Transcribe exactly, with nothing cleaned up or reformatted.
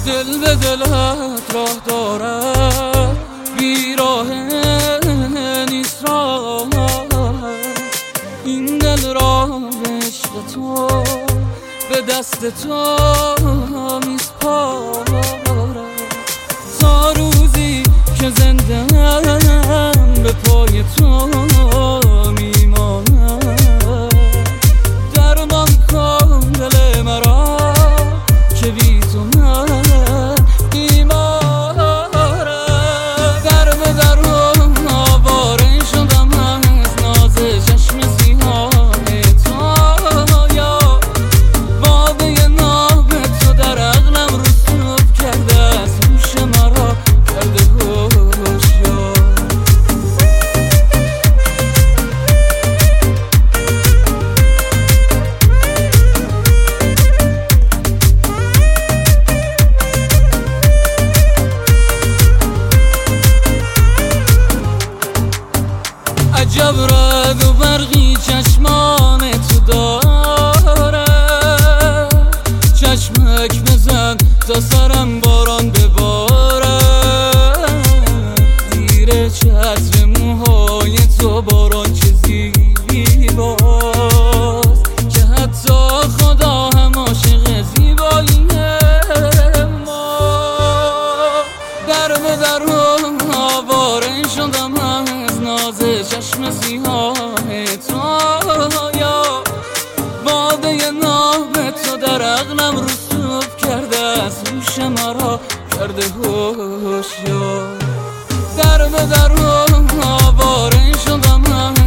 دل به دلت راه دارد بیراه نیست راه، این دل را به عشق تو به دست تو میسپارم تا روزی که زنده به پای تو میمانم. درمان کن دل مرا که بی تو من بیمارم. در به در آواره شدم از ناز چشم سیاه تو، یا باده ناب تو در عقلم رسوب کرده از هوش مرا کرده هوشیار. عجب رد و برقی چشمان تو داره، چشمک بزن تا سرم باران بباره. زیر چتر موهای تو باران چه زیباست که حتی خدا هم عاشق زیبایی ما. در به در آواره شدم از ناز چشم سیاه تو، یا باده ناب تو در عقلم رسوب کرده از هوش مرا کرده هوشیار. در به در آواره شدم